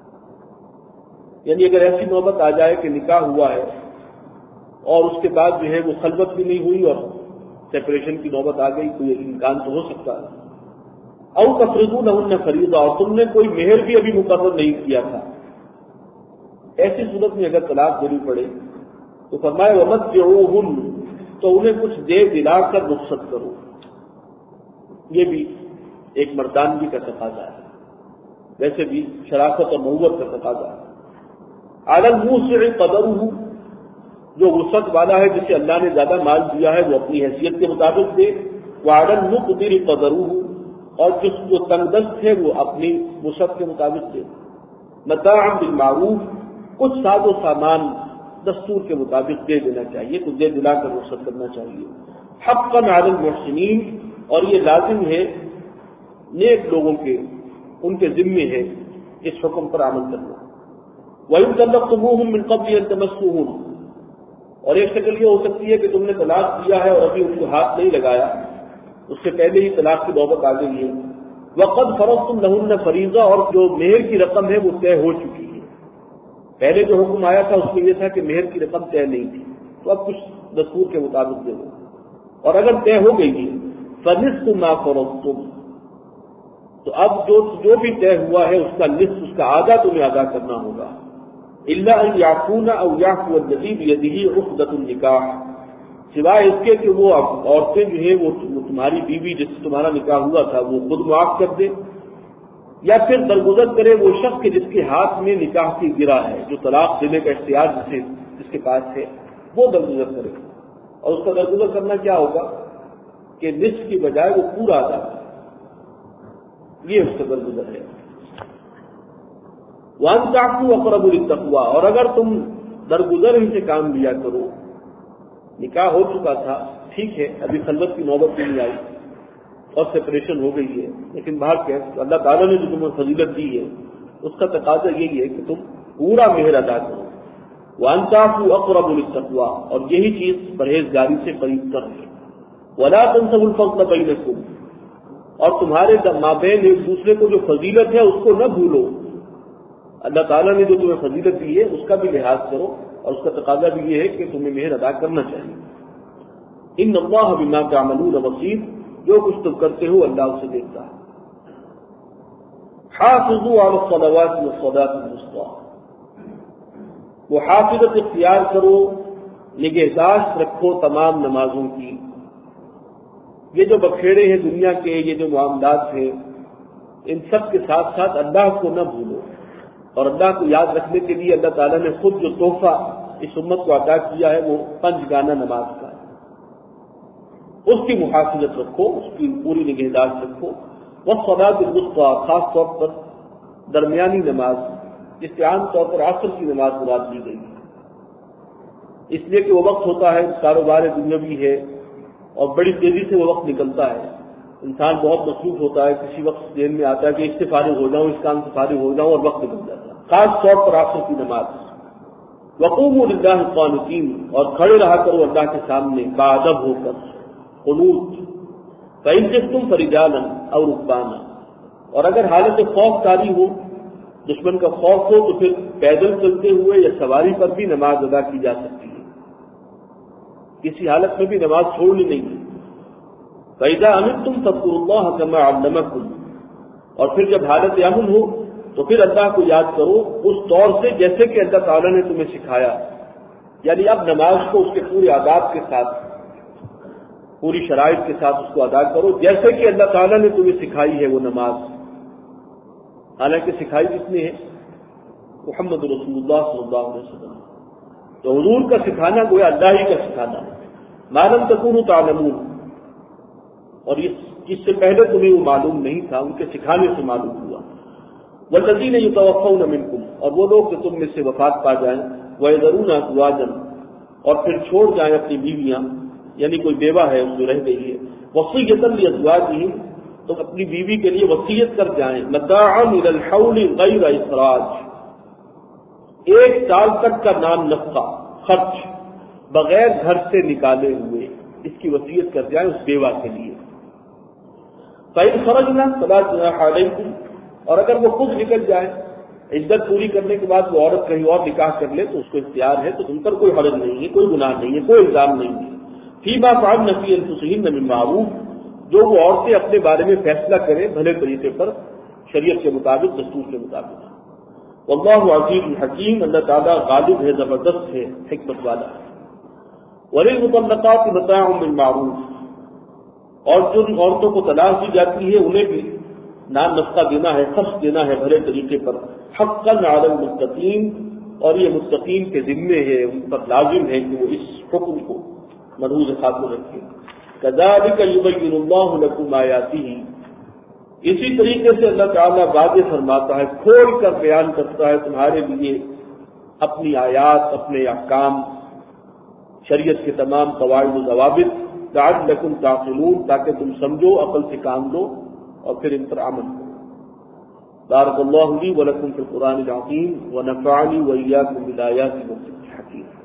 S1: یعنی اگر ایسی نوبت آ جائے کہ نکاح ہوا ہے اور اس کے بعد جو ہے وہ خلوت بھی نہیں ہوئی اور سیپریشن کی نوبت آ گئی، کوئی امکان تو ہو سکتا ہے. او تفرضوا لهن فریضہ، اور تم نے کوئی مہر بھی ابھی مقرر نہیں کیا تھا. ایسی صورت میں اگر طلاق دینی پڑے تو فرمایا ومتعوہن، تو انہیں کچھ دے دلا کر رخصت کرو. یہ بھی ایک مردانگی کا تقاضا ہے، ویسے بھی شرافت اور نوت کا تقاضا ہے. علی الموسع قدرہ، جو وسعت والا ہے جسے اللہ نے زیادہ مال دیا ہے وہ اپنی حیثیت کے مطابق دے. وعلی المقتر قدرہ، اور جس جو تنگ دست ہے وہ اپنی وسعت کے مطابق دے. متاعا بالمعروف، کچھ ساز و سامان دستور کے مطابق دے دینا چاہیے، کچھ دے دلا کر رخصت کرنا چاہیے. حقا علی المحسنین، اور یہ لازم ہے نیک لوگوں کے، ان کے ذمے ہے اس حکم پر عمل کرنا. وَإِن طَلَّقْتُمُوهُم مِّن قَبْلِ أَن تَمَسُّوهُنَّ، اور ایک شکل یہ ہو سکتی ہے کہ تم نے طلاق دیا ہے اور ابھی ان کو ہاتھ نہیں لگایا، اس سے پہلے ہی طلاق کی نوبت آ گئی ہے. وَقَدْ فَرَضْتُمْ لَهُنَّ فَرِيضَةً، اور جو مہر کی رقم ہے وہ طے ہو چکی ہے. پہلے جو حکم آیا تھا اس میں یہ تھا کہ مہر کی رقم طے نہیں تھی، تو اب کچھ دستور کے مطابق دے دو. اور اگر طے ہو گئی ہے فَنِصْفُ مَا فَرَضْتُمْ، تو اب جو جو بھی طے ہوا ہے اس کا نصف، اس کا آدھا تمہیں ادا کرنا ہوگا. إِلَّا أَن يَعْفُونَ أَوْ يَعْفُوَ الَّذِي بِيَدِهِ عُقْدَةُ النِّكَاحِ، سوائے اس کے کہ وہ عورتیں جو ہیں وہ تمہاری بیوی جس سے تمہارا نکاح ہوا تھا وہ خود معاف کر دے، یا پھر درگزر کرے وہ شخص کے جس کے ہاتھ میں نکاح کی گرا ہے، جو طلاق دینے کا اختیار جسے جس کے پاس ہے وہ درگزر کرے. اور اس کا درگزر کرنا کیا ہوگا کہ نصف کی بجائے وہ پورا ادا کرے، یہ اس کا درگزر ہے. وَأَن تَعْفُوا أَقْرَبُ لِلتَّقْوَىٰ، اور اگر تم درگزر ہی سے کام لیا کرو، نکاح ہو چکا تھا ٹھیک ہے، ابھی خلوت کی نوبت نہیں آئی اور سپریشن ہو گئی ہے، لیکن باہر کہ اللہ تعالیٰ نے جو تمہیں فضیلت دی ہے اس کا تقاضا یہی ہے کہ تم پورا مہر ادا کرو. وَأَن تَعْفُوا أَقْرَبُ لِلتَّقْوَىٰ، اور یہی چیز پرہیزگاری سے قریب تر ہے. وَلَا تَنسَوُا الْفَضْلَ بَيْنَكُمْ، اور تمہارے مابین ایک دوسرے کو جو فضیلت ہے اس کو نہ بھولو. اللہ تعالیٰ نے جو تمہیں فضیلت دی ہے اس کا بھی لحاظ کرو، اور اس کا تقاضا بھی یہ ہے کہ تمہیں مہر ادا کرنا چاہیے. ان اللہ بما تعملون بصیر، جو کچھ تم کرتے ہو اللہ اسے دیکھتا ہے. حافظوا علی الصلوات والصلاة الوسطى، محافظت اختیار کرو، نگہداشت رکھو تمام نمازوں کی. یہ جو بکھیڑے ہیں دنیا کے، یہ جو معاملات ہیں، ان سب کے ساتھ ساتھ اللہ کو نہ بھولو. اور اللہ کو یاد رکھنے کے لیے اللہ تعالیٰ نے خود جو تحفہ اس امت کو عطا کیا ہے وہ پنج گانا نماز کا ہے، اس کی محافظت رکھو، اس کی پوری نگہداشت رکھو۔ والصلاۃ الوسطیٰ، خاص طور پر درمیانی نماز، جس سے عام طور پر عصر کی نماز مراد لی گئی ہے، اس لیے کہ وہ وقت ہوتا ہے کاروبار دنیاوی ہے اور بڑی تیزی سے وہ وقت نکلتا ہے، انسان بہت مصروف ہوتا ہے، کسی وقت ذہن میں آتا ہے کہ اس سے فارغ ہو جاؤں، اس کام سے فارغ ہو جاؤں، اور وقت نکل جاتا ہے۔ خاص طور پر عصر کی نماز۔ وقوموا للہ قانتین، اور کھڑے رہا کرو اللہ کے سامنے باادب ہو کر، قنوت۔ فإن خفتم فرجالا او رکبانا، اور اگر حالت خوف طاری ہو، دشمن کا خوف ہو، تو پھر پیدل چلتے ہوئے یا سواری پر بھی نماز ادا کی جا سکتی ہے، کسی حالت میں بھی نماز چھوڑنی نہیں ہے۔ فإذا أمنتم فاذكروا الله كما علمكم، اور پھر جب حالت امن ہو تو پھر اللہ کو یاد کرو اس طور سے جیسے کہ اللہ تعالیٰ نے تمہیں سکھایا، یعنی اب نماز کو اس کے پورے آداب کے ساتھ، پوری شرائط کے ساتھ اس کو ادا کرو جیسے کہ اللہ تعالیٰ نے تمہیں سکھائی ہے وہ نماز۔ حالانکہ سکھائی کس نے ہے؟ محمد رسول اللہ صلی اللہ علیہ وسلم۔ تو حضور کا سکھانا گویا اللہ ہی کا سکھانا ہے۔ ما لم تکونوا تعلمون، اور اس سے پہلے تمہیں وہ معلوم نہیں تھا، ان کے سکھانے سے معلوم ہوا۔ والذین یتوفون منکم، اور وہ لوگ جو تم میں سے وفات پا جائیں، ویذرون ازواجا، اور پھر چھوڑ جائیں اپنی بیویاں، یعنی کوئی بیوہ ہے اس جو رہ گئی ہے، وصیۃ لازواجہم، تو اپنی بیوی کے لیے وصیت کر جائیں، متاعا الی الحول غیر اخراج، ایک سال تک کا نام نفقہ خرچ بغیر گھر سے نکالے ہوئے، اس کی وصیت کر جائیں اس بیوہ کے لیے۔ فإن خرجنا فلا جناح علیکم، اور اگر وہ خود نکل جائے، عدت پوری کرنے کے بعد وہ عورت کہیں اور نکاح کر لے تو اس کو اختیار ہے، تو تم پر کوئی حرج نہیں ہے، کوئی گناہ نہیں ہے، کوئی الزام نہیں ہے۔ فیما فعلن فی انفسہن من معروف، جو وہ عورتیں اپنے بارے میں فیصلہ کریں بھلے طریقے پر، شریعت کے مطابق، دستور کے مطابق۔ واللہ عزیز الحکیم، اللہ تعالیٰ غالب ہے، زبردست ہے، حکمت والا ہے۔ وللمطلقات متاع بالمعروف، اور جن عورتوں کو طلاق دی جاتی ہے انہیں بھی نام نفقہ دینا ہے، خرچ دینا ہے بھلے طریقے پر، حقا علی المتقین، اور یہ متقین کے ذمے ہے، ان پر لازم ہے کہ وہ اس حکم کو مرہوز خاطر رکھیں۔ کذالک یبین اللہ لکم آیاتہ، اسی طریقے سے اللہ تعالیٰ واضح فرماتا ہے، کھول کر بیان کرتا ہے تمہارے لیے اپنی آیات، اپنے احکام، شریعت کے تمام قواعد و ضوابط، لعلکم تعقلون، تاکہ تم سمجھو، عقل سے کام لو اور پھر ان پر عمل کرو۔ بارک اللہ لی ولکم فی القرآن العظیم ونفعنی وإیاکم بالآیات والذکر الحکیم۔